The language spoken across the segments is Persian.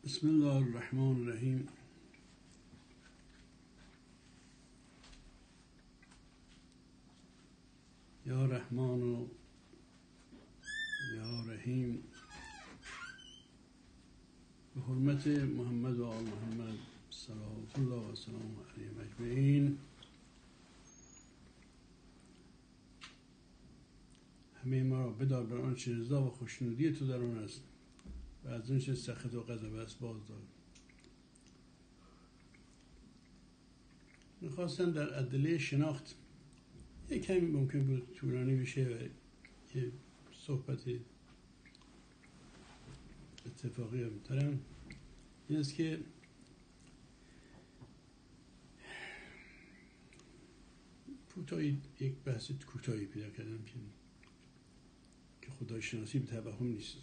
بسم الله الرحمن الرحیم. یا رحمان و یا رحیم. به حرمت محمد و آل محمد صلوات الله و سلام علیهم اجمعین. همه ما را بدار بر آنچه رضا و خوشنودی تو در آن است و از آنچه سخط و غضب است باز دار. میخواستم در ادله شناخت یک کمی ممکن بود طولانی بشه و یه صحبت اتفاقی هم دارم. این است که کوتاهی یک بحث کوتاهی پیدا کردم که خدای شناسی به توهم نیست.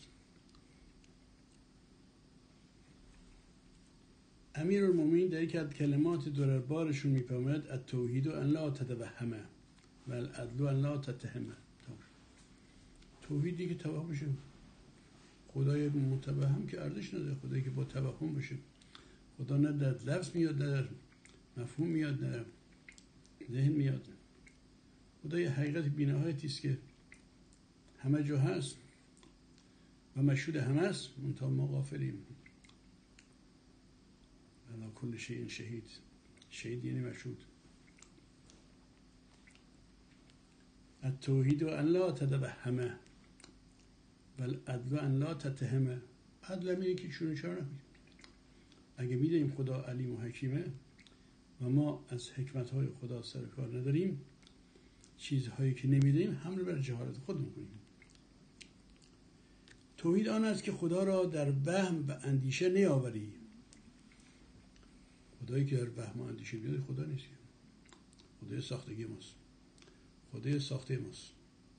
امیرالمومنین در یک از کلمات دربارشون میفرماید التوحید ان لا تتوهمه و العدل ان لا تتهمه. توحیدی که توهم بشه، خدای متوهم که ارزش نداره، خدایی که با توهم بشه. خدا نه در لفظ میاد، نه در مفهوم میاد، نه در ذهن میاد. خدا یه حقیقت بی‌نهایتی است که همه جا هست و مشهود همه است، منتها ما غافلیم. علی کل شیء شهید. شهید یعنی مشهود. التوحید ان لا تتوهمه و العدل ان لا تتهمه. عدل اینه که چون چرا نکنیم. اگه میدونیم خدا علیم و حکیمه و ما از حکمت‌های خدا سر کار نداریم، چیزهایی که نمیدونیم حمل بر جهالت خودمون کنیم. توحید آن است که خدا را در وهم و اندیشه نیاوری. خدایی که در وهم و اندیشه بیاد خدا نیست، خدای ساختگی ماست، خدای ساخته ماست.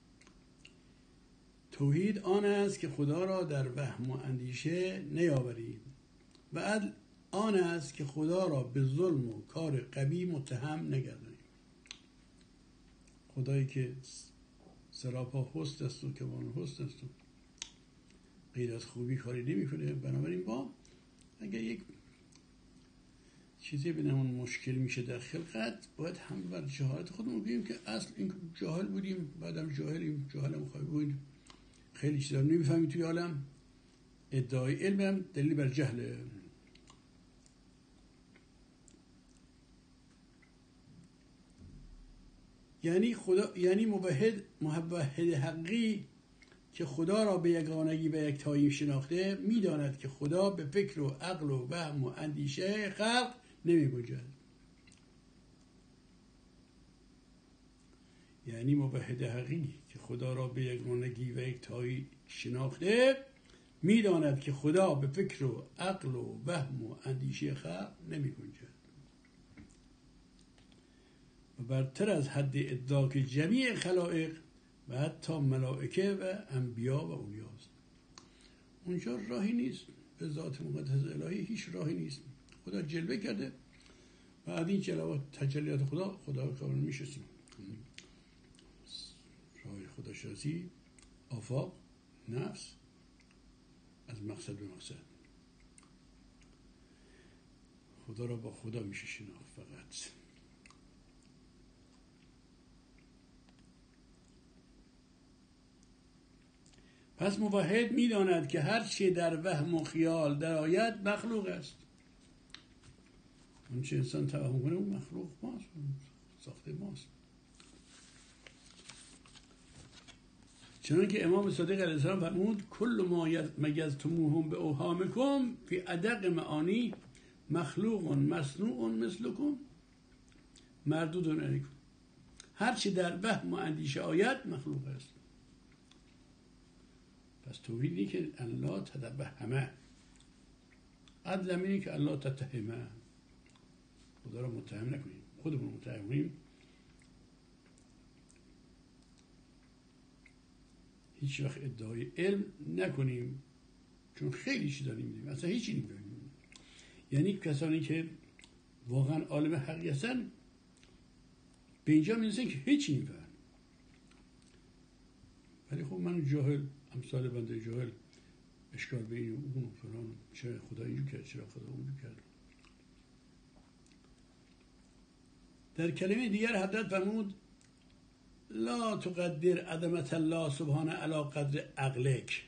توحید آن است که خدا را در وهم و اندیشه نیاوری و عدل آن است که خدا را به ظلم و کار قبیح متهم نگردانی. خدایی که سراپا حسن است و کمال حسن است و غیر از خوبی کاری نمی کنه. بنابراین با اگر یک چیزی بینمون مشکل میشه در خلقت، باید هم بر جهالت خودمون بگیم که اصل این جاهل بودیم، بعدم جاهلیم، جاهلم خواهی بودیم، خیلی چیزا نمیفهمیم توی عالم. ادعای علم هم دلیل بر جهله. یعنی خدا، یعنی موحد حقی که خدا را به یگانگی و یکتایی شناخته میداند که خدا به فکر و عقل و وهم و اندیشه خلق نمی‌گنجد. یعنی موحد حقی که خدا را به یگانگی و یکتایی شناخته میداند که خدا به فکر و عقل و وهم و اندیشه خلق نمی‌گنجد و برتر از حد ادراک جمیع خلائق و حتی ملائکه و انبیا و اولیاست. اونجا راهی نیست، به ذات مقدس الهی هیچ راهی نیست. خدا جلوه کرده و از این جلوات تجلیات خدا کامل میشناسیم. راه خدا شناسی، آفاق، نفس، از مقصد به مقصد. خدا را با خدا میشه شناخت فقط. پس موحد میداند که هر چی در وهم و خیال درآید مخلوق است. اون چه انسان توهم کنه اون مخلوق ماست، ساخته ماست. چنانکه امام صادق علیه السلام فرمود کل ما مگزتموهم به اوهامکم فی ادق معانی مخلوق مصنوع مثلکم مردود علیکم. هر چی در وهم و اندیشه آید مخلوق است. پس توحیدی که الله تتوهمه، عدل اینه که الله تتهمه. خدا را متهم نکنیم، خودمون متهم کنیم. هیچ وقت ادعای علم نکنیم، چون خیلی چیزا نمیدونیم، اصلا هیچی نمیدونیم. یعنی کسانی که واقعا عالم حقیقی هستن به اینجا میرسن که هیچی نمیفهمن. ولی خب من جاهل، امثال بنده جاهل، اشکال به این و اون و فلان، چرا خدا اینجور کرد، چرا خدا اونجور کرد. در کلمه دیگر حضرت فرمود لا تقدر عظمت الله سبحانه علی قدر عقلک.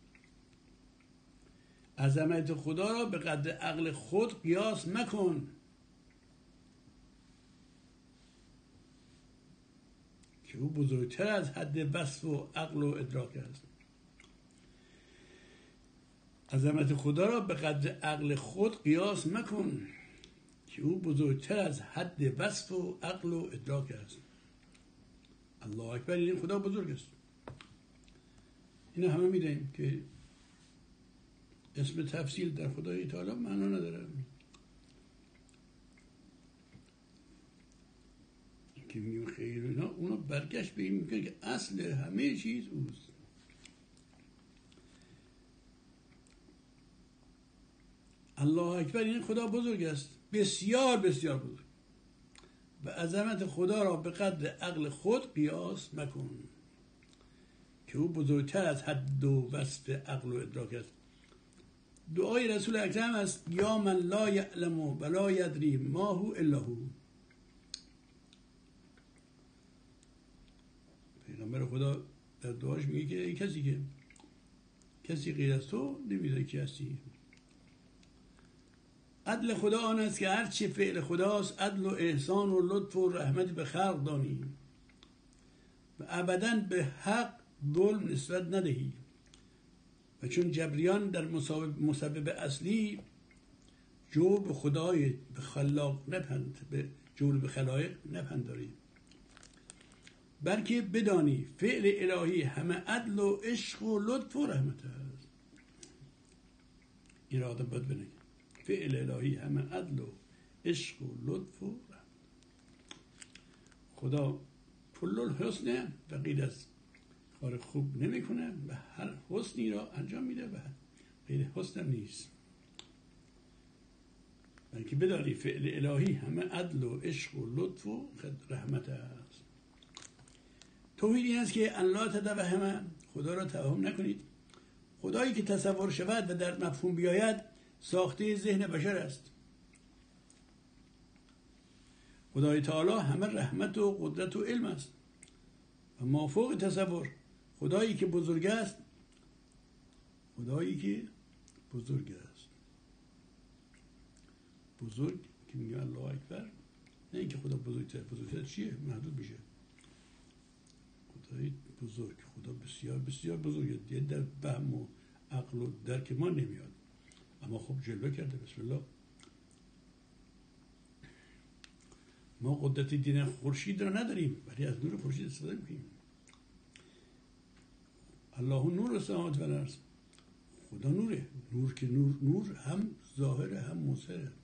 عظمت خدا را به قدر عقل خود قیاس مکن که او بزرگتر از حد وصف و عقل و ادراک است. عظمت خدا را به قدر عقل خود قیاس مکن که او بزرگتر از حد وصف و عقل و ادراک است. الله اکبر، این خدا بزرگ است. اینا همه میدونیم که اسم تفصیل در خدای تعالی معنا نداره، که میگیم خیر اینا، اونا برگشت به این میگن که اصل همه چیز اوست. الله اکبر، این خدا بزرگ است، بسیار بسیار بزرگ. و عظمت خدا را به قدر عقل خود قیاس مکن که او بزرگتر از حد و وصف عقل و ادراک است. دعای رسول اکرم است یا من لا یعلم و لا یدری ما هو الا هو. پیغمبر خدا در دعاش میگه که ای کسی غیر از تو نمیدونه کی هستی. عدل خدا آن است که هر چه فعل خداست عدل و احسان و لطف و رحمت به خلق دانی و ابداً به حق ظلم نسبت ندهی. و چون جبریان در مسبب اصلی جور به خدای به خلاق به جور به خلایق نپنداری، بلکه بدانی فعل الهی همه عدل و عشق و لطف و رحمت است. اراده باید بنگه فعل الهی همه عدل و عشق و لطف و رحمت. خدا کل الحسن و غیر از کار خوب نمیکنه و هر حسنی را انجام میده و غیر حسن نیست، بلکه بدانی فعل الهی همه عدل و عشق و لطف و رحمت است. توحید این است که الله تتوهم، خدا را توهم نکنید. خدایی که تصور شود و در مفهوم بیاید ساخته ذهن بشر است. خدای تعالی همه رحمت و قدرت و علم است و مافوق تصور. خدایی که بزرگ است، بزرگ که میگه الله اکبر، نه اینکه خدا بزرگتر چیه محدود میشه. خدای بزرگ، خدا بسیار بسیار بزرگه، دیگه در فهم و عقل و درک ما نمیاد، اما خب جلوه کرده. بسم الله. ما قدرت دین خورشید را نداریم ولی از نور خورشید استفاده میکنیم. الله نور السماوات و الارض، خدا نوره. نور که نور هم ظاهره هم مظهره.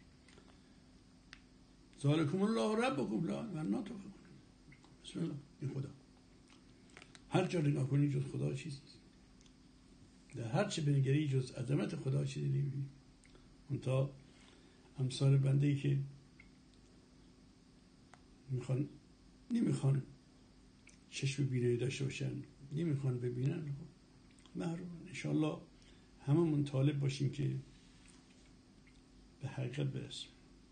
ذالکم الله ربکم لا اله الا هو. بسم الله. این خدا هر جا نگاه کنی جز خدا چیزی نیست. در هر چه بنگری جز عظمت خدا چیزی نمیبینی. اون تا امثال بنده‌ای که نمیخوان چشم بینایی داشته باشن، نمیخوان ببینن، محروم. انشاءالله هممون طالب باشیم که به حقیقت برسیم.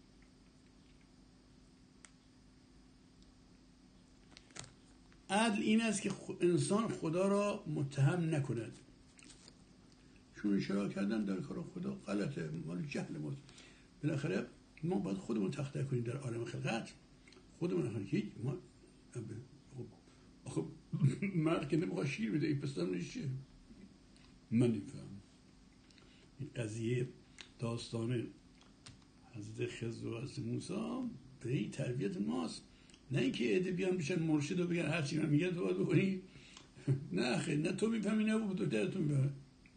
عدل این است که انسان خدا را متهم نکند، چون اشاره کردن در کار خدا غلطه، مال جهل ماست. بالاخره ما باید خودمون تخته کنیم در عالم خلقت، خودمون نخواهیم. ما آخه مرد که نمیخواه شیر بده، این پسر نشه. من نمیفهم این قضیه داستان حضرت خضر و حضرت موسی به این تربیت ماست، نه اینکه عده بیان بشن مرشد و بگن هرچی من میگه تو باید بکنی. نه خیلی، نه تو میفهمی نه او بزرگتر تو میفهمی.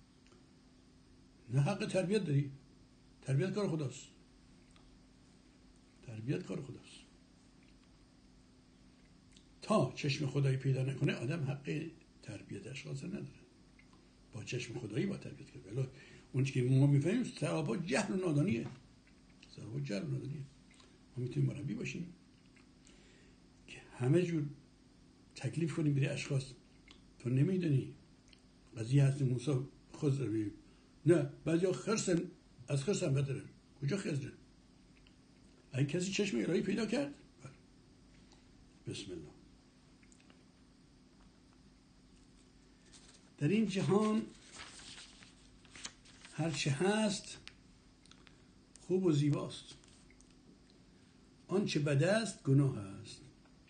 نه حق تربیت داری. تربیت کار خداست. تا چشم خدایی پیدا نکنه آدم حق تربیت اشخاص نداره. با چشم خدایی با تربیت کرد. ولی اون که ما میفهمیم سرابا جهل و نادانیه. ما میتونیم مربی باشیم که همه جور تکلیف کنیم برای اشخاص. تو نمیدونی قضیه هست موسی خضر نه بعضیا خرسن، از خرس هم بدتره. کجا خرسن؟ اگه کسی چشم الهی پیدا کرد، بسم الله. در این جهان هرچه هست خوب و زیباست، آنچه بد است گناه است،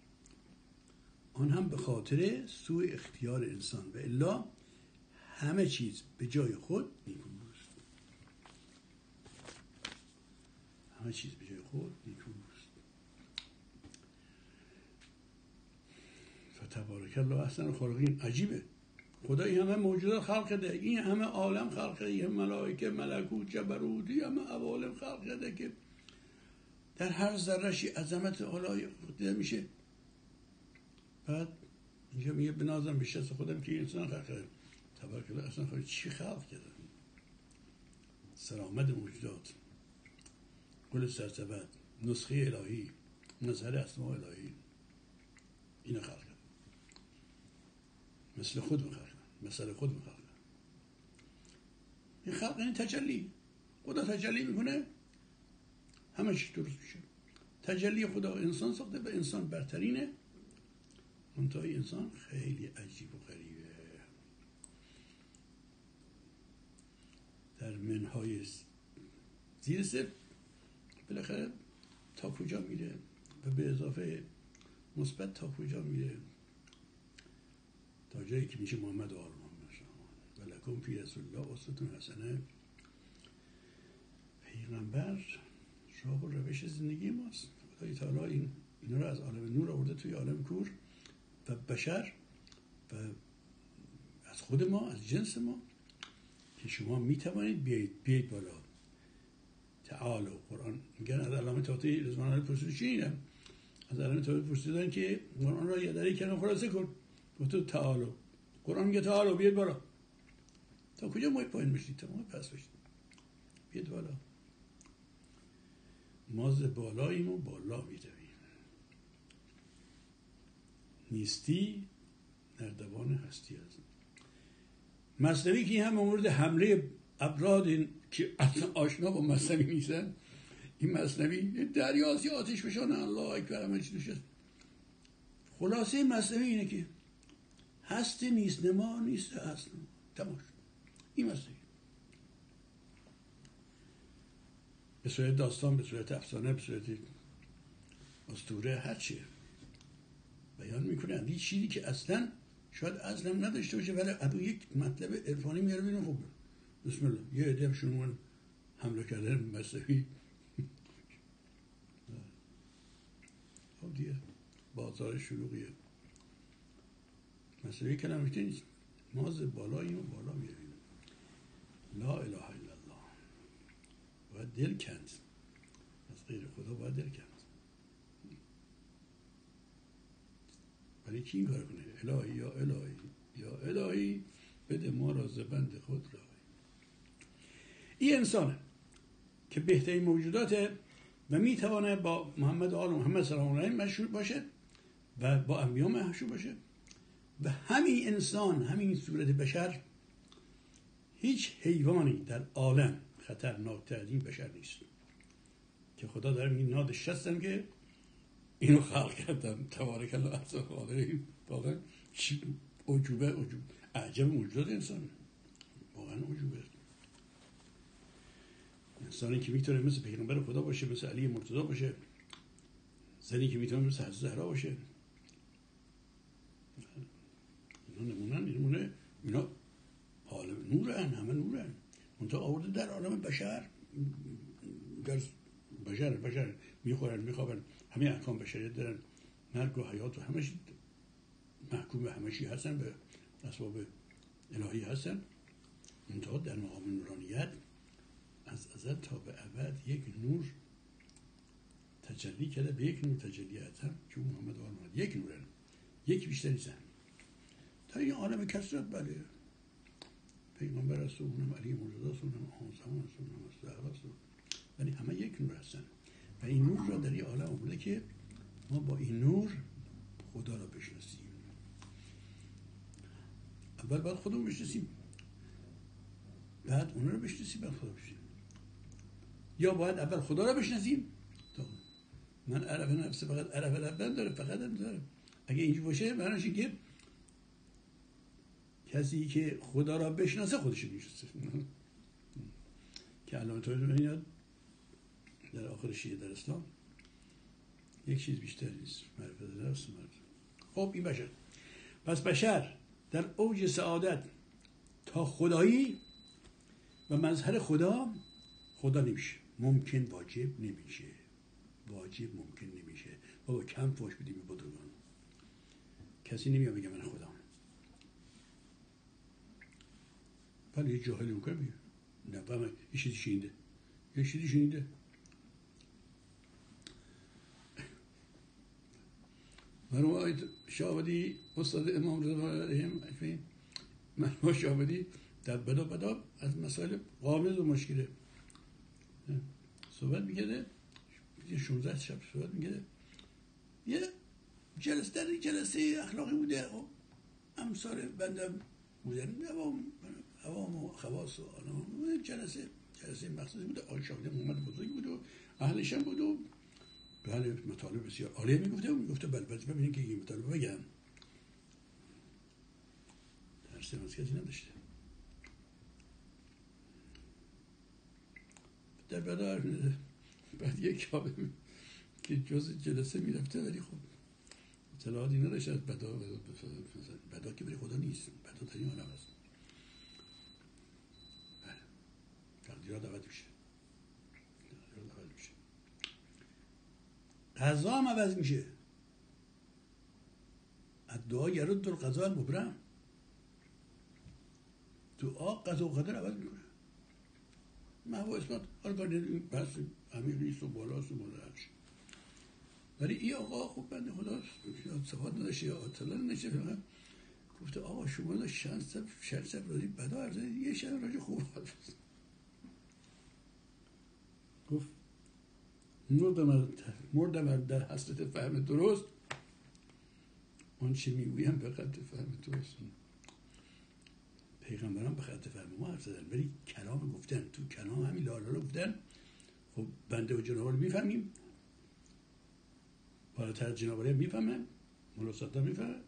آن هم به خاطر سوء اختیار انسان، و الا همه چیز به جای خود نیکوست. همه چیز به جای خود نیکوست. فتبارک الله احسن الخالقین. عجیبه، خدا این همه موجودات خلق کرده، این همه عالم خلق کرده، این همه ملائکه، ملکوت، جبروت، این همه عوالم خلق کرده که در هر ذره‌شی عظمت الهی دیده میشه. بعد اینجا میگه بنازم به شخص خودم که انسان خلق کرده. تبارک الله اصلا خود چی خلق کرده؟ سرآمد موجودات، گل سرسبد، نسخه الهی، مظهر اسماء الهی، اینو خلق کرده. مثل خود خلق کرده، مثل خود خلق کرده. این خلق این تجلی. خدا تجلی میکنه همه چی درست میشه. تجلی خدا انسان ساخته و انسان برترینه. منتهای انسان خیلی عجیب و غریبه. در منهای زیر صفر بالاخره تا کجا میره و به اضافه مثبت تا کجا میره، تا جایی که میشه محمد و آل محمد و لکم فی رسول الله اسوة حسنه. پیغمبر راه و روش زندگی ماست. خدای تعالی اینا رو از عالم نور آورده توی عالم کور و بشر و از خود ما، از جنس ما، که شما میتوانید بیایید بالا. تعالوا. قرآن میگن از علامه تاتی رضوان الله پرسید چی اینم؟ از علامه تاتی پرسیدن که قرآن را یه دری کردن خلاصه کن. گفت تعالوا. قرآن میگه تعالوا بیاید بالا. تا کجا ما پایین بشید؟ تا ما پس بشید. بیاید بالا. ما ز بالاییم و بالا میرویم. نیستی نردبان هستی است. مثنوی که هم مورد حمله افراد که اصلا آشنا با مثنوی نیستن، این مثنوی دریاست یا آتش بشانه الله اکبر همه چی دوشه. خلاصه مثنوی اینه که هست نیست نما نیست اصلا. تماش این مثنوی به صورت داستان، به صورت افسانه، به صورت اسطوره، هر چیه بیان میکنه. این چیزی که اصلا شاید اصلا نداشته باشه ولی ابو یک مطلب عرفانی میاره بینه. خب بسم الله یه عده شما حمله کردن مثنوی. خب دیگه بازار شلوغیه. مثنوی کلمه نیست. ما ز بالاییم و بالا میرویم. لا اله الا الله. باید دل کند از غیر خدا، باید دل کند. ولی کی این کار کنه؟ الهی یا الهی یا الهی بده ما را ز بند خود رهایی. این انسانه که بهترین موجوداته و میتوانه با محمد و آل محمد صلی الله علیه و مشهور باشه و با انبیا مشهور باشه. و همین انسان، همین صورت بشر، هیچ حیوانی در عالم خطرناکتر از این بشر نیست که خدا داره میگه نادش هستم که اینو خلق کردم. تبارک الله احسن الخالقین. واقعا چی عجوبه عجب موجودات انسان. واقعا عجوبه. انسانی که میتونه مثل پیغمبر خدا باشه، مثل علی مرتضی باشه، زنی که میتونه مثل حضرت زهرا باشه. اینا نمونه اینا عالم نورن، همه نورن. منتها آورده در عالم بشر، در بشر میخورن میخوابن، همه احکام بشریت دارن، مرگ و حیات و همه محکوم به همه چی هستن، به اسباب الهی هستن. منتها در مقام نورانیت از ازل تا به ابد یک نور تجلی کرده، به یک نور تجلیت هم که محمد و آل یک نورن، یک بیشتر نیستن. تا این عالم کثرت بله پیغمبر است و اونم علی مرتضی است و اونم آسمان است و اونم زهرا است، ولی همه یک نور هستن. و این نور را در این عالم آورده که ما با این نور خدا را بشناسیم. اول باید خودمون بشناسیم، بعد اونا رو بشناسیم بعد خدا بشناسیم، یا باید اول خدا رو بشناسیم تا من عرف نفس فقط عرف اول داره فقط هم داره. اگه اینجور باشه معنیش این که کسی که خدا را بشناسه خودش رو میشناسه که علامه طارمی میاد در آخر شیعه در اسلام یک چیز بیشتر نیست، معرفت نفس. خب این بشر، پس بشر در اوج سعادت تا خدایی و مظهر خدا نمیشه، ممکن واجب نمیشه، واجب ممکن نمیشه. بابا کم فاش بدیم به بزرگان، کسی نمیاد بگه من خدام. ولی یه جاهلی ممکن میگه نه بابا یه چیزی شنیده مرحوم آقای شاهابادی استاد امام رضا علیهم، مرحوم شاهابادی در بدا از مسائل غامض و مشکله صحبت میکرده، 16 شب صحبت میکرده. یه جلسه اخلاقی بوده، امثال بنده بودن، عوام و خواص و جلسه مخصوص بوده. آقای شاهابادی محمد بزرگ بود و اهلش هم بود و بله مطالب بسیار عالی میگفته بله ببینید که این مطالب بگم درست از کسی نداشته. در بعد یک کابه که جز جلسه میرفته ولی خب اطلاعاتی نداشته از بدا که بری خدا نیست، بدا تا این عالم هست. بله تقدیرات عوض میشه، قضا هم عوض میشه. دعا یرد القضاء المبرم، دعا قضا و قدر عوض میکنه. محو اثبات حالا این بحث عمیق نیست و بالاست و بالاش، ولی این آقا خوب بنده خدا صفات نداشته یا اطلاع نداشته، گفته آقا شما دا 60 راجی بدا عرضه یه شب راجی خوب حرف گفت مردم در حسرت فهم درست، آن چه میگویم به خط فهم درست. پیغمبران به خط فهم ما حرف زدن ولی کلام گفتن، تو کلام همین لالا گفتن. خب بنده و جناب رو میفهمیم، بالاتر جناب رو میفهمن، مولا صدام میفهمن،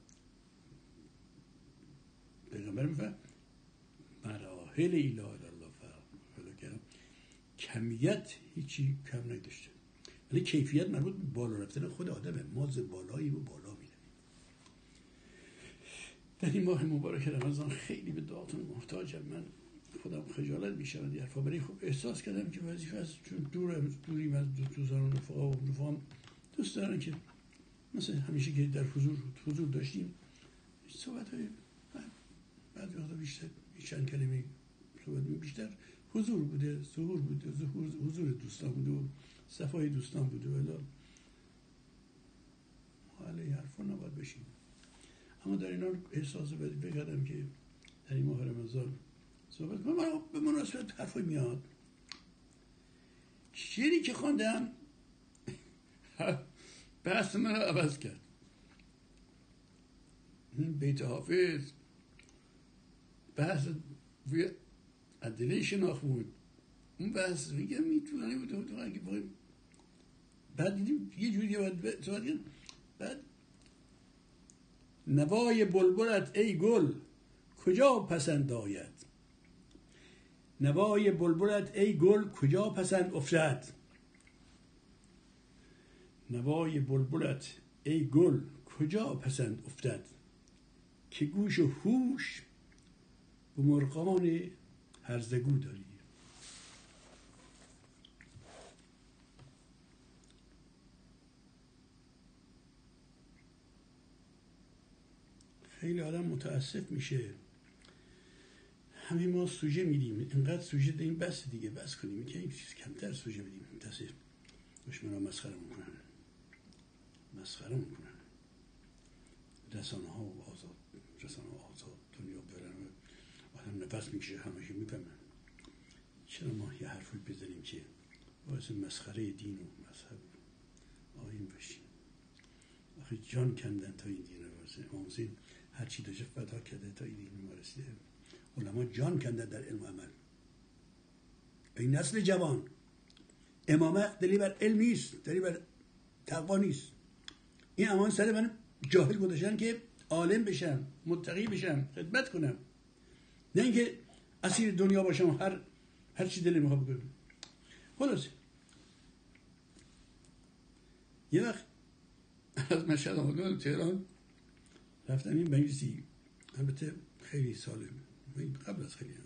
پیغمبر میفهم، مراحل اله الا الله فهم. کمیت هیچی کم نداشته ولی کیفیت مربوط به بالا رفتن خود آدمه. ما ز بالایی و بالا میره. در این ماه مبارک رمضان خیلی به دعاتون محتاجم. من خودم خجالت میشم یه حرفا، ولی خب احساس کردم که وظیفه است، چون دوریم از دوستان و رفقا و رفقام دوست دارن که مثلا همیشه که در حضور داشتیم صحبت‌های بعد وقتا بیشتر چند کلمه صحبت بیشتر حضور بوده، ظهور بوده، حضور دوستان بوده و صفای دوستان بوده، ولی حالا حرفا نباید بشیم. اما در اینا احساس وظیفه کردم که در این ماه رمضان صحبت کنم. من به مناسبت حرفی میاد. شعری که خواندم بحث من رو عوض کرد. این بیت حافظ بحث عدله شناخت بود، اون بحث میگه میتونه بود اگه باید بعد دیدیم یه جوری باید صحبت کنم. بعد نوای بلبلت ای گل کجا پسند آید، نوای بلبلت ای گل کجا پسند افتد، نوای بلبلت ای گل کجا پسند افتد، که گوش و هوش به مرغان هرزگو داری. خیلی آدم متاسف میشه. همین ما سوژه میدیم، اینقدر سوژه داریم بس دیگه، بس کنیم که یک چیز کمتر سوژه بدیم. دست دشمنا مسخره میکنن، رسانه ها و آزاد دنیا برن و آدم نفس میکشه همه میفهمن. چرا ما یه حرفی بزنیم که باعث مسخره دین و مذهب آیین بشیم؟ آخه جان کندن تا این دین رو واسه امام حسین هر چی داشته فدا کرده تا این دین ما رسیده. علما جان کندن در علم و عمل. ای نسل جوان، امامت دلیل بر علم نیست، دلیل بر تقوا نیست. این امان سر من جاهل گذاشتن که عالم بشم، متقی بشم، خدمت کنم، نه اینکه اسیر دنیا باشم هر چی دلم میخواد بکنم. خلاص یه وقت از مشهد آمدم تهران، رفتم این مجلسی، البته خیلی ساله، قبل از خیلی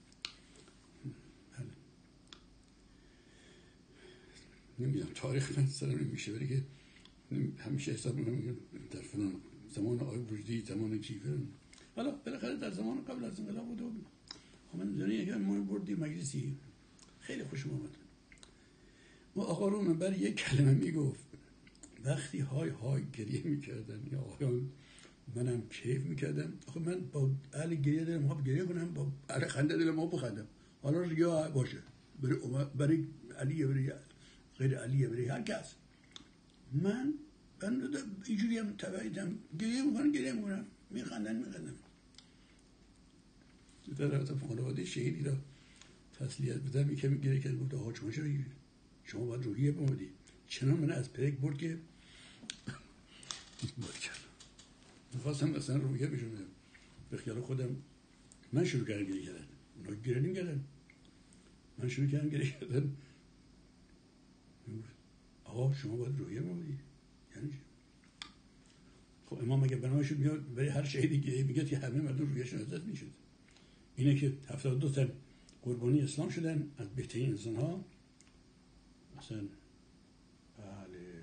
نمیدونم تاریخ من سرم نمیشه، ولی که همیشه حساب میکنم در فلان زمان آقای وجدی، زمان کیفر، حالا بالاخره در زمان قبل از انقلاب بود و آمدن دنیا که ما بردیم مجلسی، خیلی خوشم آمد. و آقا رو منبر یک کلمه میگفت، وقتی های گریه میکردن یا آقایان، منم کیف میکردم. آخه من با اهل گریه دلم ها گریه کنم، با اهل خنده دلم ها بخندم، حالا ریا باشه برای علی، برای غیر علی، برای هر کس. من اینجوری هم تبعیدم، گریه میکنم، میخندم. در رابطه خانواده شهیدی را تسلیت بدم، یکم گریه کرد، گفت آقا شما باید روحیه بمودی. چنان من از پرک برد که بود کرد. میخواستم مثلا روحیه بشونم، به خیال خودم من شروع کردم گریه کردن، اونا گریه نمی‌کردن، من شروع کردم گریه کردن. آقا شما باید روحیه بمودی. یعنی خب امام اگه بنامش میاد برای هر شهیدی که میگه که همه مردم روحیه‌شون از دست میشد. اینه که 72 تن قربانی اسلام شدن از بهترین انسان ها، مثلا بله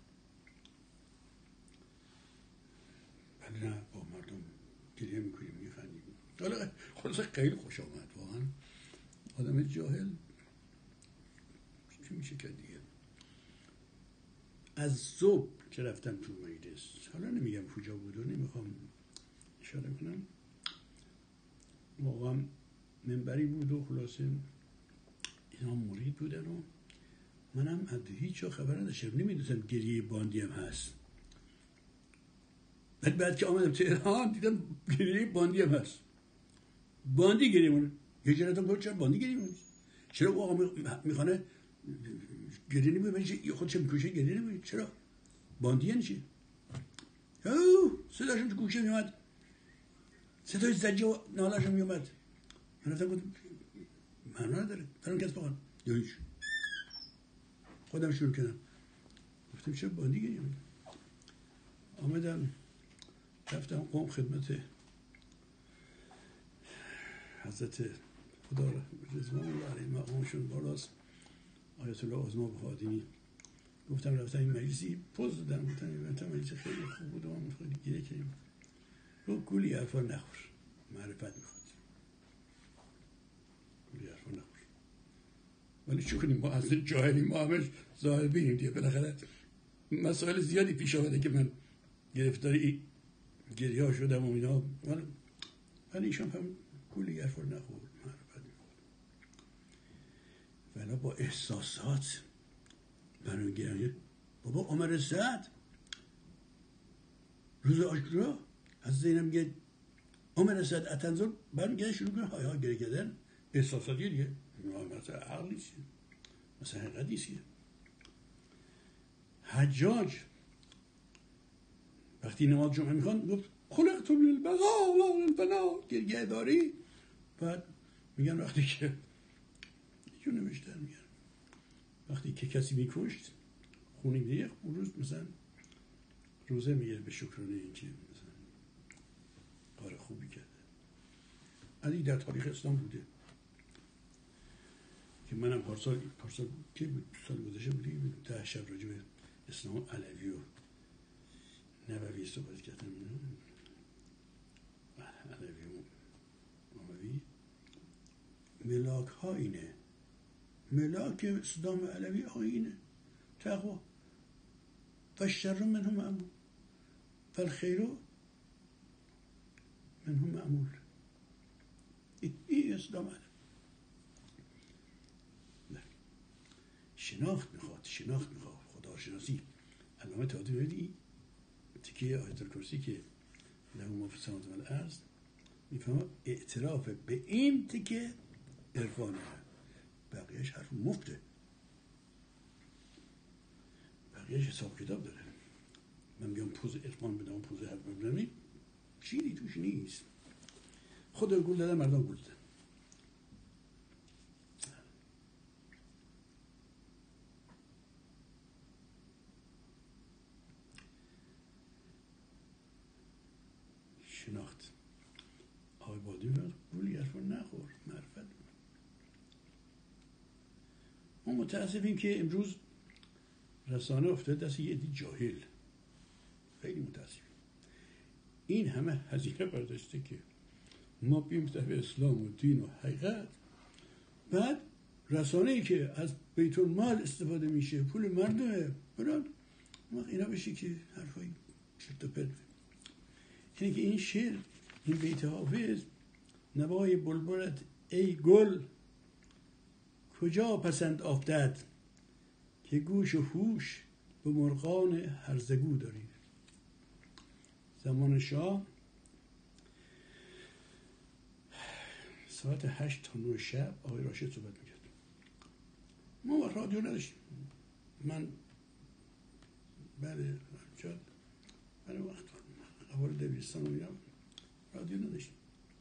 نه با مردم گریه میکنیم، میخندیم. حالا خلاصه خیلی خوش آمد واقعا. آدم جاهل چی میشه کرد دیگه. از صبح که رفتم تو مجلس، حالا نمیگم کجا بود و نمیخوام اشاره کنم، واقعا منبری بود و خلاصه اینا مرید بودن و منم از هیچ جا خبر نداشتم، نمیدونستم گریه باندی هم هست. بعد که آمدم تهران دیدم گریه باندی هم هست. باندی گریه مونه. یه جراتم گفت چرا باندی گریه مونه؟ چرا آقا میخوانه گریه نمیونه، ولی خودش میکشه گریه نمیونه؟ چرا؟ باندی یعنی چی؟ صداشون تو گوشه میومد، صدای زجه و ناله‌شون میومد. من رفتم گفتم معنا نداره، دارم کس بخوان یا هیچ. خودم شروع کردم، گفتم چرا باندی گریه مونه؟ آمدم رفتم قوم خدمت حضرت خدا رضوان الله علیه مقامشون بالاست، آیت الله عظما بخادینی. گفتم رفتم این مجلسی پوز دادم، گفتم مجلس خیلی خوب بود و من خیلی گریه کردیم. رو گولی حرفا نخور، معرفت میخواد، گولی حرفا نخور. ولی چه کنیم، ما اصلا جاهلیم، ما همش ظاهر بینیم دیگه. بالاخره مسائل زیادی پیش آمده که من گرفتاری گریه ها شدم و اینا، ولی ایشان هم گولی حرفا نخور، معرفت میخواد. ولی با احساسات برای گریه. بابا عمر سعد روز عاشورا از زینب میگه عمر سعد اتنظر برمیگرده شروع کنه های گریه کردن، احساساتی دیگه، مثلا عقل نیست، مثلا حقیقت نیست. حجاج وقتی نماز جمعه میخوان گفت خلقتم للبقاء لا للفناء، گریه داری. بعد میگن وقتی که یکی نوشتن میگن وقتی که کسی میکشت خونی میده، اون روز مثلا روزه میگیره به شکرانه اینکه مثلا کار خوبی کرده. علی در تاریخ اسلام بوده که منم پارسال که سال گذشته بودیم 10 شب راجع به اسلام علوی و نبوی صحبت کردم. علوی و اموی ملاک ها اینه، ملاک اسلام علوی ها اینه تقوا و شر منهم معمول و الخیر منهم معمول. این اسلام علوی شناخت میخواد خداشناسی. علامه طحاطی تکیه آیت الکرسی که له ما فی السماوات و الارض میفهمه اعتراف به این تکیه عرفانه. بقیهش حرف مفته، بقیهش حساب کتاب داره. من بیام پوز اتقان بدم، پوز حرف بدم، چیزی توش نیست. خدا گول دادن، مردم گول دادن. شناخت آقای بادی رو گولی حرف رو نخور، معرفت. ما متاسفیم که امروز رسانه افتاده دست یه عده جاهل. خیلی متاسفیم. این همه هزینه برداشته که ما بیم طرف اسلام و دین و حقیقت، بعد رسانه‌ای که از بیت المال استفاده میشه، پول مردمه، برای اینا بشه که حرفای چرت و پرت. اینه که این شعر، این بیت حافظ، نوای بلبلت ای گل کجا پسند افتد، که گوش و هوش به مرغان هرزگو داری. زمان شاه ساعت 8 تا 9 شب آقای راشد صحبت میکرد. ما وقت رادیو نداشتیم. من برای وقت اول دبیرستان رو رادیو نداشتیم،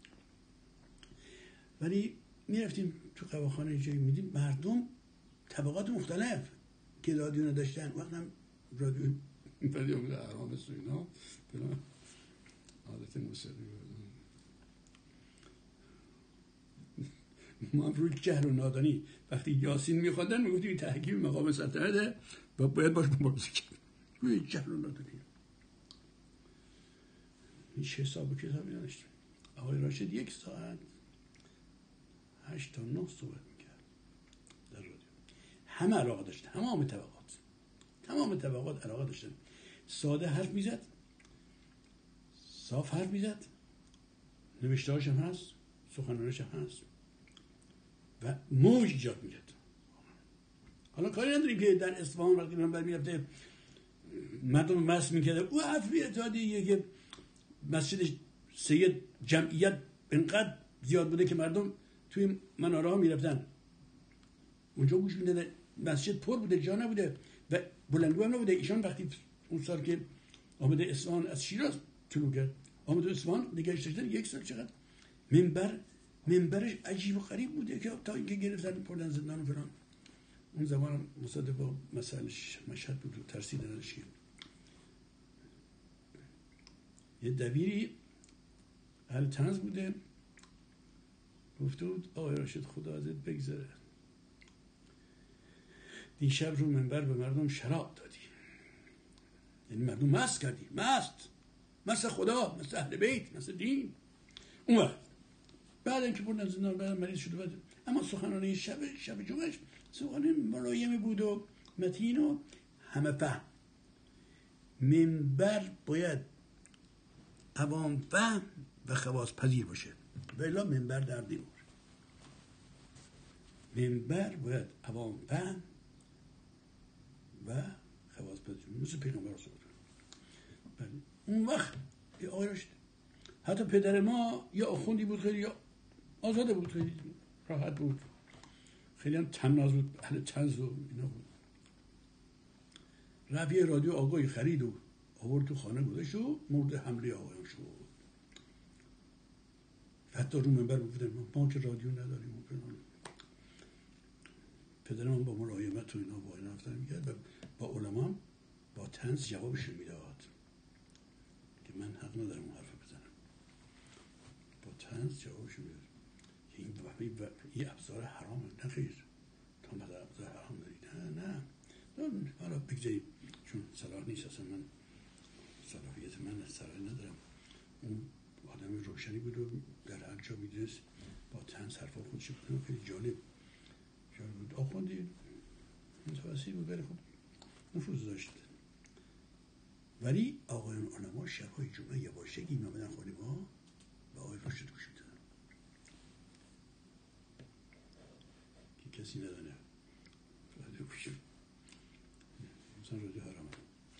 ولی میرفتیم تو قهوه‌خانه جایی، میدیم مردم طبقات مختلف که رادیو نداشتن، وقت هم رادیو بوده احرام سوینا بنا عادت موسیقی. ما هم روی جهل و نادانی وقتی یاسین میخواندن میگفتیم تحکیم مقام سلطنته و باید باش مبارزه کرد. روی جهل و نادانی هیچ حساب و کتابی نداشتیم. آقای راشد 1 ساعت 8 تا 9 صحبت میکرد در رادیو. همه علاقه داشتن، تمام طبقات علاقه داشتن. ساده حرف میزد، صاف حرف میزد، نوشته‌هاش هم هست، سخنرانیش هم هست و موج ایجاد میکرد. حالا کاری نداریم که در اصفهان وقتی من برمیرفته مردم مست میکرده، او حرفی اتحادیه که مسجد سید جمعیت انقدر زیاد بوده که مردم توی مناره ها میرفتن اونجا گوش میدادن، مسجد پر بوده، جا نبوده و بلندگو هم نبوده. ایشان وقتی اون سال که آمده اصفهان از شیراز طلوع کرد، آمده اصفهان نگهش داشتن 1 سال، چقدر منبرش عجیب و غریب بوده که تا اینکه گرفتن پردن زندان و فلان. اون زمان مصادف با مسائل مشهد بود و ترسیدنش. یه دبیری اهل طنز بوده، گفته بود آقای راشد خدا ازت بگذره، دیشب رو منبر به مردم شراب دادی، یعنی مردم مست کردی، مست خدا، مست اهل بیت، مست دین. اون وقت بعد اینکه بردن زندان، بعد مریض شده بعد. اما سخنرانی شب جمعهش سخنرانی ملایمی بود و متین و همه فهم. منبر باید عوام فهم و خواص پذیر باشه، و الا منبر در نمی‌آوره. منبر باید عوام فهم و خواص پذیر، مثل پیغمبر صلی الله علیه و اون وقت آقای راشد، حتی پدر ما یا آخوندی بود، خیلی آزاده بود، خیلی راحت بود، خیلی هم تناز بود، اهل طنز و اینا بود. رفت یه رادیو آقایی خرید و آورد تو خانه گذاشت و مورد حمله آقایان شد. حتی رو منبر گفتن ما که رادیو نداریم و فلان. پدرم با ملایمت و اینا با اینا رفتن میکرد و با علما با طنز جوابش میداد که من حق ندارم اون حرف بزنم. با طنز جوابش میداد که این ابزار حرامه. نه خیر، تا بعد ابزار حرام دارید. نه حالا بگذارید، چون صلاح نیست، اصلا من صلاحیت من صلاح ندارم. اون آدم روشنی بود و در هر جا میدونست با طنز حرفا خودش بکنه. خیلی جالب بود. آخوندی متوسطی بود، ولی خب نفوذ داشت. ولی آقایان علما شب‌های جمعه یواشکی میامدن خونه ما و آقای راشد گوش میدادن که کسی ندانه رادیو گوش مثلا رادیو حرامه.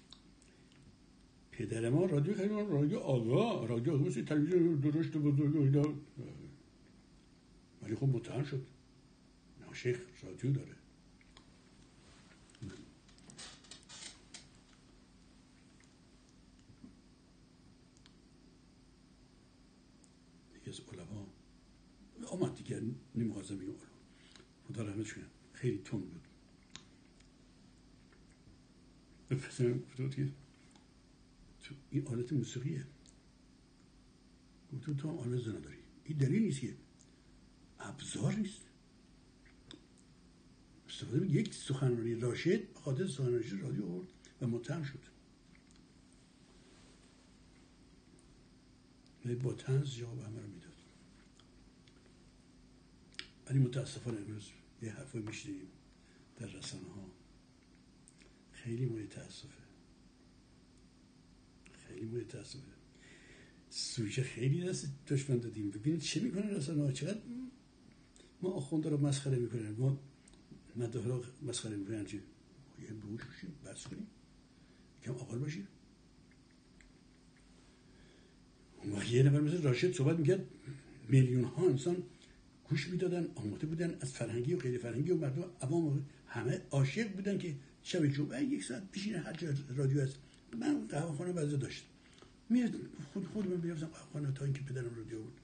پدر ما رادیو خیلی رادیو آقا مثل تلویزیون درشت بزرگ و اینا، ولی خب متهم شد. نه شیخ رادیو داره. یکی از علما آمد دیگه، نمیخواستم بگم علما، خدا رحمتش کنه، خیلی تند بود. بفرستم که تو این آلت موسیقیه، گفتم تو هم آلت زن داری، این دلیل نیست که ابزار نیست. استفاده یک سخنرانی راشد به خاطر سخنرانی رادیو آورد و متهم شد. با طنز جواب همه رو میداد. ولی متاسفانه امروز یه حرفای میشنیم در رسانه ها، خیلی متاسفه، خیلی متاسفه. سوژه خیلی دست دشمن دادیم. ببینید چه میکنن رسانه ها، چقدر ما آخونده رو مسخره میکنن، ما مدعا رو مسخره میکنن. چی؟ یه بروش بشیم، بس کنیم، کم عاقل باشیم. اون وقت یه نفر مثل راشد صحبت میکرد، میلیون ها انسان گوش میدادن، آماده بودن از فرهنگی و غیر فرهنگی، و مردم عوام همه عاشق بودن که شب جمعه یک ساعت بشینه هر جا رادیو هست. من قهوه خانه وزه داشت، میاد خودم بیافتم قهوه خانه تا اینکه پدرم رادیو بود.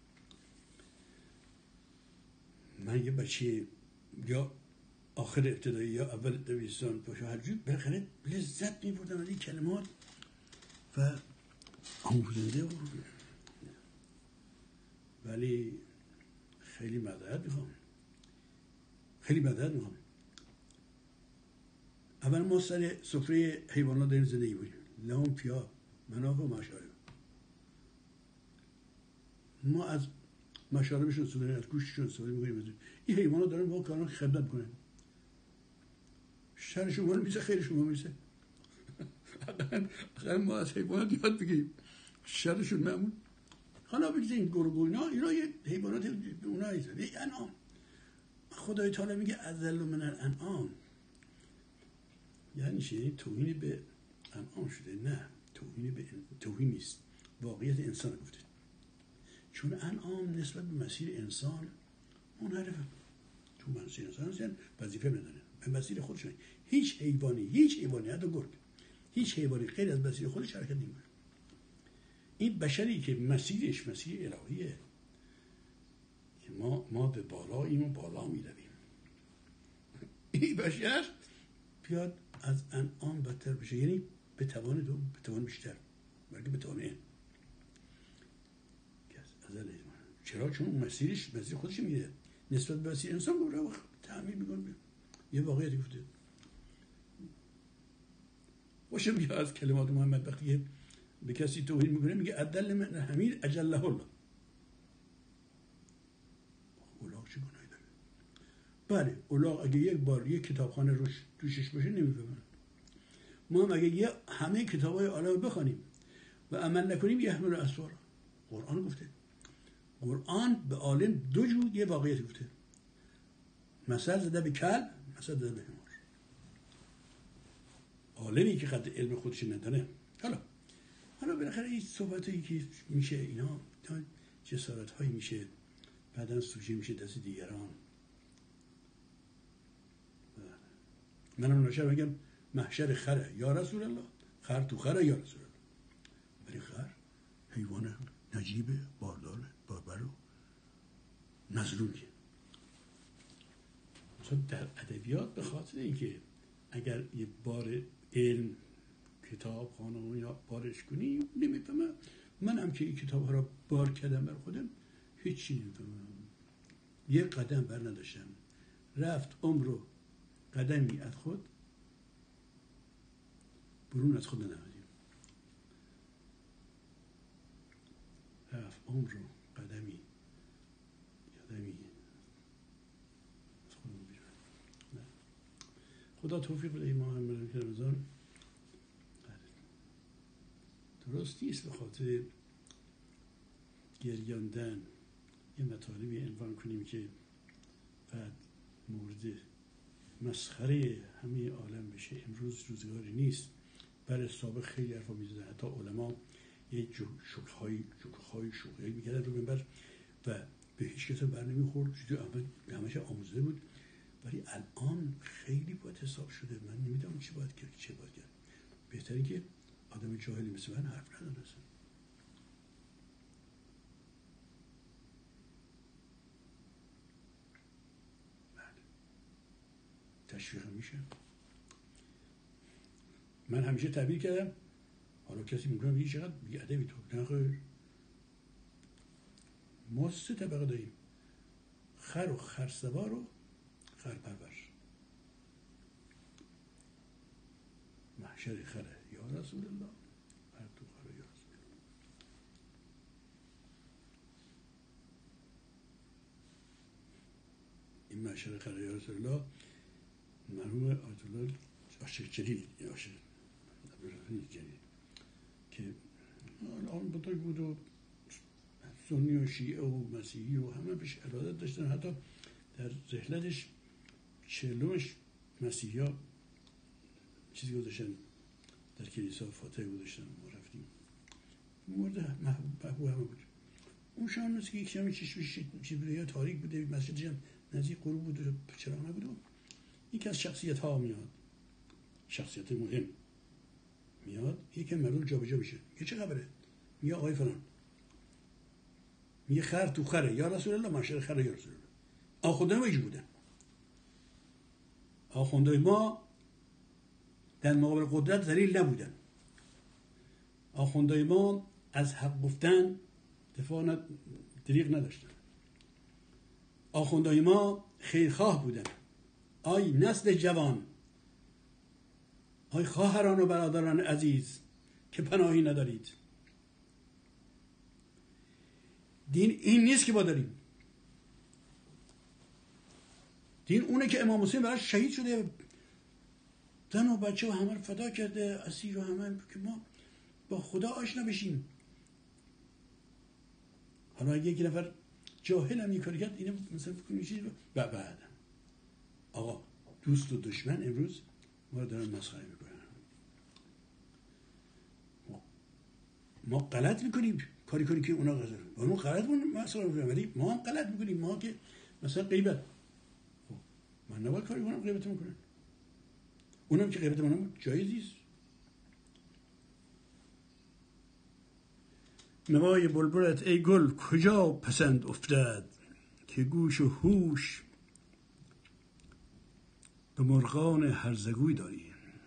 من یه بچه یا آخر ابتدایی یا اول دبیرستان باشه، هر جور بالاخره لذت می‌بردم از این کلمات و آموزنده بود. ولی خیلی معذرت میخوام، خیلی معذرت میخوام. اول ما سر سفره حیوانات داریم زندگی بودیم، لام، پیا، مناق و مشارب. ما از مشاربشون استفاده، از گوشتشون استفاده میکنیم. این حیوانات دارن با کاران خدمت کنن، شرشون ما میشه، خیرشون ما میشه. ما از حیوانات یاد بگیریم، شرشون معمول. حالا بگذاریم گرگوینا، اینا یه حیوانات اونا هستن، یه انعام. خدای تعالی میگه اذل من الانعام، یعنی چی؟ توهین به انعام شده. نه، توهین نیست، واقعیت انسان گفته. چون انعام نسبت به مسیر انسان منحرفه، تو مسیر انسان وظیفه نداره، به مسیر خودشون. هیچ حیوانی حتی گرگ، هیچ حیوانی غیر از مسیر خودش حرکت نمیکنه. این بشری که مسیرش مسیر الهیه، که ما به بالاییم و بالا میرویم، این بشر بیاد از انعام بدتر بشه، یعنی به توان بیشتر، بلکه به توان این. چرا؟ چون مسیر خودش میره نسبت به مسیر انسان رو تعمیر میکنه. یه واقعیتی گفته. خوشم میاد از کلمات محمد وقتی به کسی توهین میکنه میگه عدل من حمیر اجله الله. اولاغ چه گناهی داره؟ بله، اولاغ اگه یک بار یک کتابخانه روش توشش باشه نمیفهمن. ما هم اگه همه کتابای عالم بخونیم و عمل نکنیم یحمل اسفار. قرآن گفته، قرآن به عالم دو جور یه واقعیت گفته، مثل زده به کلب، مثل زده به حمار. عالمی که قدر علم خودش نداره. حالا بالاخره این صحبتایی که میشه، اینا جسارت هایی میشه، بعدن سوژه میشه دست دیگران. منم ناشر میگم محشر خره یا رسول الله، خر تو خره یا رسول الله. ولی خر حیوان نجیبه، بارداره، باربر و مظلومیه. مثلا در ادبیات به خاطر اینکه اگر یه بار علم کتاب خانه یا بارش کنی نمیفهمم. من هم که این کتاب ها را بار کردم بر خودم هیچی نمیفهمم. یه قدم بر نداشتم، رفت عمر رو قدمی از خود برون از خود ننهادیم، رفت عمر رو قدمی از خودمون بیرون. خدا توفیق بده ما هم برای که رمضان درست نیست به خاطر گریاندن یه مطالبی عنوان کنیم که بعد مورد مسخره همه عالم بشه. امروز روزگاری نیست. برای سابق خیلی حرفا میزدن، حتی علما یه شوخی میکردن رو منبر و به هیچ کس بر نمیخورد، همش آموزه بود ولی الان خیلی باید حساب شده. من نمیدونم چی باید کرد، چه باید کرد. بهتره که آدم جاهلی مثل من حرف نداره اصلا. تشویق میشه. من همیشه تعبیر کردم، حالا کسی میگه میگه چقدر بی‌ادبی تو. نه خیر، ما 3 طبقه داریم: خر و خرسوار و خرپرور. محشر خره یا رسول الله، هر تو خره یا رسول الله. این محشر خره یا رسول الله مرحوم آیت الله عاشق جلیل که آن بزرگ بود و سنی و شیعه و مسیحی و همه بهش ارادت داشتن. حتی در رحلتش 40مش مسیحی ها چیزی گذاشتن در کلیسا، فاتحه گذاشتن. ما رفتیم، مورد محبوب همه بود. اون شام که یک شامی چیز بوده یا تاریک بوده، مسجدش هم نزدیک غروب بود و چراغ نبوده. یکی از شخصیت ها میاد، شخصیت مهم میاد، یکی مردم جابجا میشه. یه چه خبره؟ میگه آقای فلان، میگه خر تو خره یا رسول الله، محشر خره یا رسول الله. آخوندهای ما اینجور بودن. آخوندهای ما در مقابل قدرت ذلیل نبودن. آخوندهای ما از حق گفتن دریغ نداشتن. آخوندهای ما خیرخواه بودن. آی نسل جوان، آی خواهران و برادران عزیز که پناهی ندارید، دین این نیست که ما داریم. دین اونه که امام حسین براش شهید شده، زن و بچه و همه رو فدا کرده، اسیر و همه، که ما با خدا آشنا بشیم. حالا اگه یک نفر جاهل هم یک کاری کرد، اینو مثلا فکر کنید چیزی رو بعد آقا دوست و دشمن امروز ما رو دارن مسخره میکنن. ما غلط میکنیم کاری که اونا غلط میکنن. ما غلط مسخره میکنن، ولی ما هم غلط میکنیم. ما که مثلا غیبت، من نباید کاری کنم غیبت میکنن، اونم که غیبت منم جایز نیست. نوای بلبلت ای گل کجا پسند افتاد، که گوش و هوش به مرغان هرزگوی داری.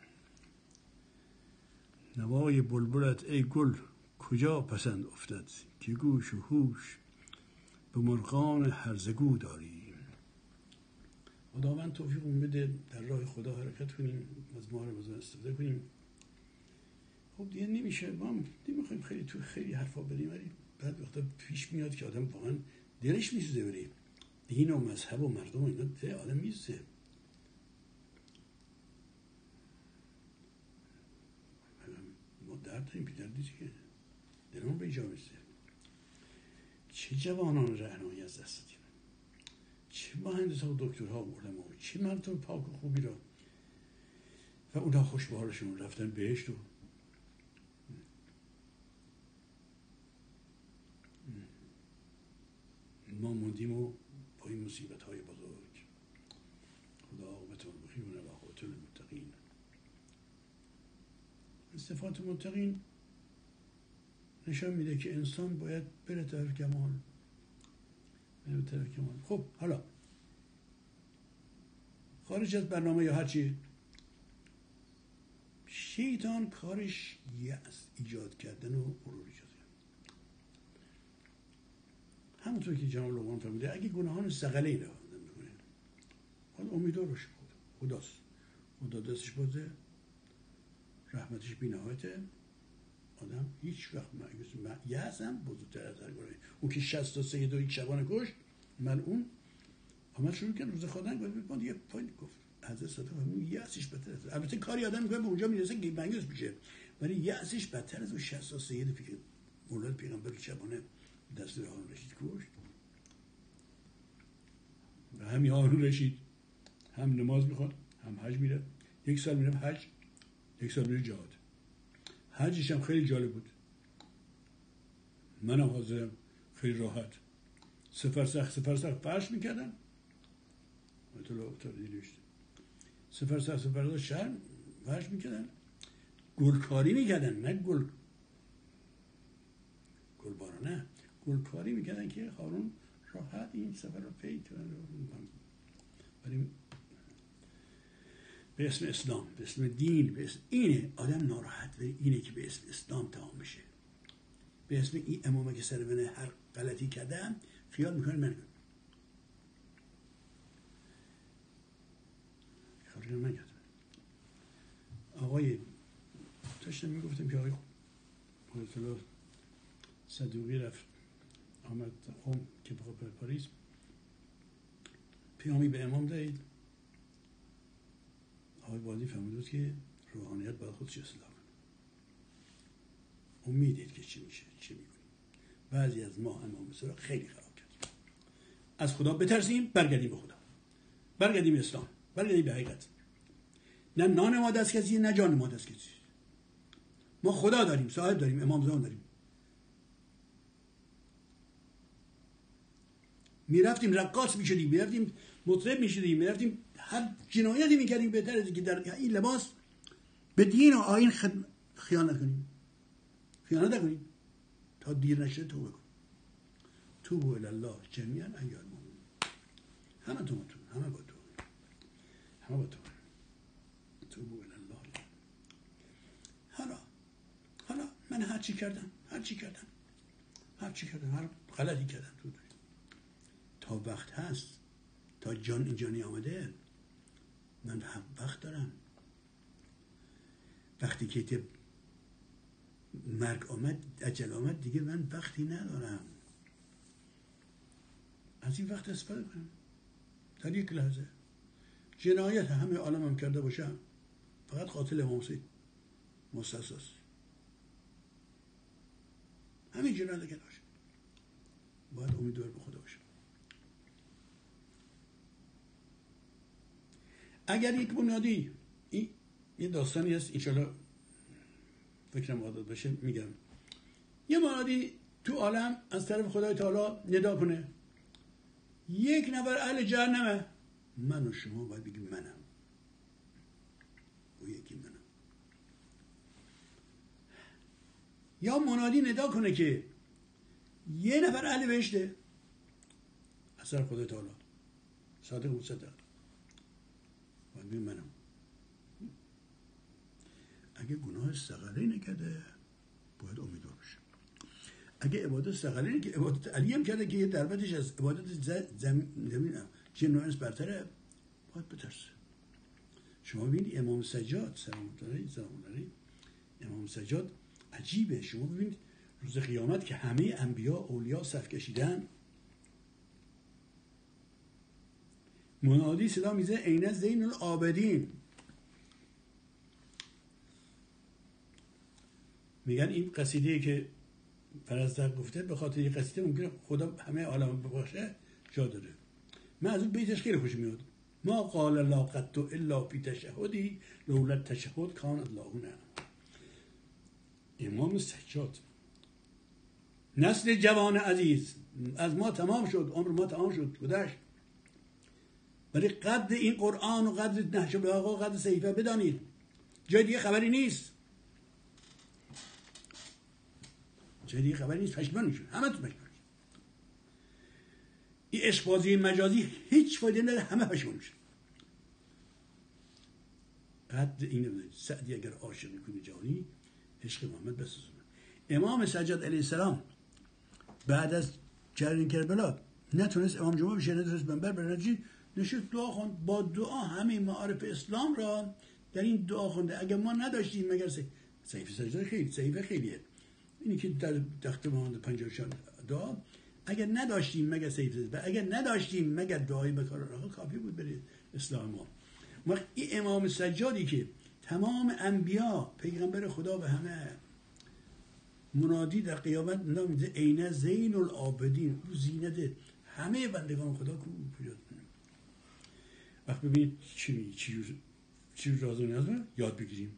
نوای بلبلت ای گل کجا پسند افتاد، که گوش و هوش به مرغان هرزگو داری. خداوند توفیق بده در راه خدا حرکت کنیم، از ماه رمضان استفاده کنیم. خب دیگه نمیشه، ما هم نمیخوایم خیلی حرفا بریم، ولی بعد وقتا پیش میاد که آدم واقعا دلش میسوزه بره. دین و مذهب و مردم و اینا دل آدم میسوزه. ما درد داریم، پی دردی که دلمون به جا میسته. چه جوانان رهنایی از دست دادیم، چه مهندس‌ها و دکترها و علما، چه مردم پاک و خوبی را، و اونها خوش به حالشون رفتن بهشت. و ما موندیم و با این مصیبت‌های بزرگ. خدا عاقبتون بخیر و عاقبت المتقین. صفات متقین نشان میده که انسان باید بره طرف کمال. خب حالا خارج از برنامه یا هرچی، شیطان کارش یأس ایجاد کردن و غرور ایجاد کردن. همونطور که جناب لقمان فرموده اگه گناهان ثقلین رو میکنه، حالا امیدوار باشه خداست، خدا دستش بازه، رحمتش بی‌نهایته، آدم هیچ وقت مایوس یأس هم بزرگتر از هر گناهی. اون که 60 تا سید و یک شبانه کشت، اون عمل شروع کرد روزه خوردن، گفت دیگه پایین گفت حضرت صادق فرمود یأسش بدتر از، البته کاری آدم میکنه به اونجا میرسه که مایوس میشه، ولی یأسش بدتر از اون 60 تا سید که اولاد پیغمبر شبانه دست هارون رشید کشت. و همین هارون رشید هم نماز میخواد، هم حج میره، 1 سال میره حج، 1 سال میره جهاد. حجش هم خیلی جالب بود، منم حاضرم، خیلی راحت، سفر سخت فرش میکردن، اطلاع دیدشت سفر سر سفر شهر فرش میکردن، گلکاری میکردن، نه گلبارانه، گلکاری میکردن که هارون راحت این سفر رو پی بریم به اسم اسلام، به اسم دین، به اسم اینه آدم ناراحت به اینه که به اسم اسلام تمام میشه، به اسم این امامه که سر منه هر غلطی کردم خیال میکنه من خیال من آقای داشتم میگفتم که آقای قدرت‌الله صدوقی رفت آمد قم که بخواد به پاریس، پیامی به امام دهید، آقای بادی فهمید که روحانیت باید خودش اصلاح کنه، امیدید که چی میشه چی میکنیم. بعضی از ما امام رو خیلی خراب کرد. از خدا بترسیم، برگردیم به خدا، برگردیم به اسلام، برگردیم به حقیقت. نه نان ما دست کسی، نه جان ما دست کسی. ما خدا داریم، صاحب داریم، امام زمان داریم. میرفتیم رقاص میشدیم، میرفتیم مطرب میشدیم، میرفتیم هر جنایتی میکردیم، بهتر از که در این لباس به دین و آیین خیانت کنیم. خیانت نکنیم تا دیر نشه توبه کن. توبوا الی الله جمیعا ایها المؤمنون. همه تو همه با تو، همه با تو. توبوا الی الله. حالا من هر چی کردم، هر غلطی کردم تو تا وقت هست، تا جان اینجا نیامده، من وقت دارم. وقتی که مرگ آمد، اجل آمد، دیگه من وقتی ندارم. از این وقت استفاده کنم. در یک لحظه جنایت همه عالم هم کرده باشم، فقط قاتل امام حسین مستثناست. همین جنایت کرده باشم، باید امیدوار به خدا باشم. اگر یک بنیادی یه داستانی هست، انشالله فکرم عادت بشه میگم، یه بنیادی تو عالم از طرف خدای تعالی ندا کنه، یک نفر اهل جهنمه، من و شما باید بگیم منم، و یکی منم. یا منادی ندا کنه که یه نفر اهل بهشته از طرف خدای تعالی، صادق مصدق، باید بگیم منم. اگه گناه صغیره نکرده باید امیدوار باشه. اگه عبادت صغیره نکرده، عبادت علی هم کرده که یه دربتش از عبادت زمین جن و انس برتره، باید بترسه. شما ببینید امام سجاد سلام الله، امام سجاد عجیبه. شما ببینید روز قیامت که همه انبیا اولیا صف کشیدن، منادی صدا میزه عین زین العابدین. میگن این قصیده که فرزدق گفته به خاطر این قصیده ممکنه خدا همه عالم ببخشه جا داره. من از اون بیتش خیلی خوش میاد. ما قال لا قط الا فی تشهدی لولا التشهد کان اللهونه. امام سجاد نسل جوان عزیز از ما تمام شد، عمر ما تمام شد، گذشت، ولی قدر این قرآن و قدر نهج البلاغه و قدر صحیفه بدانید، جای دیگه خبری نیست، جای دیگه خبری نیست. پشیمان شد، همه تو پشیمان شد. این عشق بازی مجازی هیچ فایده نداره، همه پشیمان شد. قدر اینو بدونید. سعدی اگر عاشق کنی جانی، عشق محمد بسوزونه. امام سجاد علیه السلام بعد از جریان کربلا نتونست امام جمعه بشه، نتونست منبر بره، نشست دعا خوند. با دعا همه معارف اسلام را در این دعا خونده. اگر ما نداشتیم مگر صحیفه سجاد خیلی صحیفه خیلیه، اینی که در تخته مانده 54 دعا، اگر نداشتیم مگر صحیفه و اگر نداشتیم مگر دعای بکار کافی بود برای اسلام ما. وقت این امام سجادی که تمام انبیا پیغمبر خدا به همه منادی در قیامت نامیده عین زین العابدین، رو زینت همه بندگان خدا کو پیدا کنه. وقت ببینید چی راز و نیاز یاد بگیریم.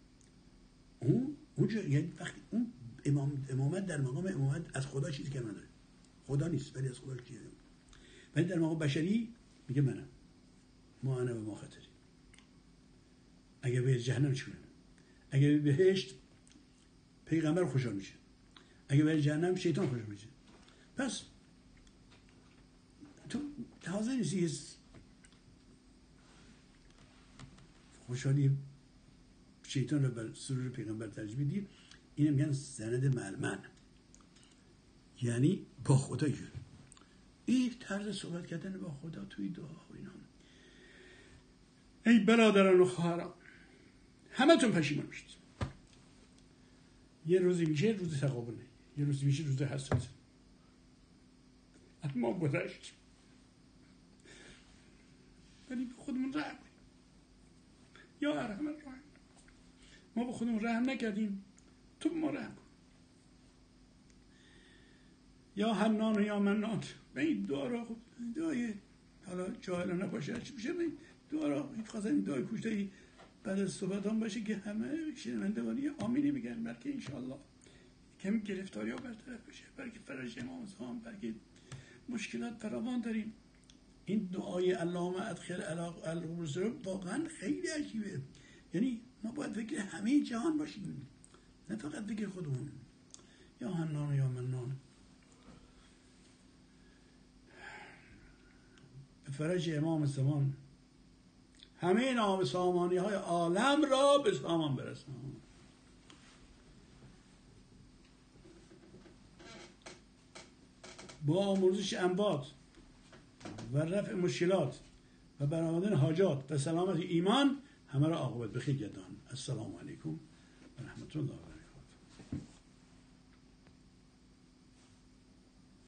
اونجا یعنی وقتی اون امامت در مقام امامت از خدا چیزی که نداره، خدا نیست ولی از خدا چیزی، ولی در مقام بشری میگه منم. ما انا به ما خطری. اگه به جهنم چی کنیم؟ اگه به بهشت پیغمبر خوشحال میشه، اگه به جهنم شیطان خوشحال میشه. پس تو حاضر نیستی خوشحالی شیطان رو بر سرور پیغمبر ترجیح بدی. اینو میگن سند ملمن، یعنی با خدا جور. این طرز صحبت کردن با خدا توی دعا و اینا. ای برادران و خواهران، همه تون پشیمان میشید. یه روزی میشه روز تقابله، یه روزی میشه روز حسرت. اما گذشت، ولی به خودمون رحم کنیم. یا ارحم الراحمین، ما به خودمون رحم نکردیم، تو به ما رحم کن. یا حنان و یا منان. به این دعا را خود دعای حالا جاهلانه باشه چی میشه؟ به این دعا را خواستم این دعای کوچکی بعد از صحبت هم باشه که همه شنوندگان یه آمینی میگن، بلکه انشاءالله کمی گرفتاری ها برطرف بشه، بلکه فرج امام زمان، بلکه مشکلات فراوان داریم. این دعای اللهم ادخل القبور واقعا خیلی عجیبه. یعنی ما باید فکر همه جهان باشیم، نه فقط فکر خودمون. یا حنان و یا منان، به فرج امام زمان همه نام سامانی های عالم را به سامان برسان. با آمرزش انبات و رفع مشکلات و برآمدن حاجات و سلامت ایمان همه را عاقبت بخیر گردان. السلام علیکم و رحمت الله.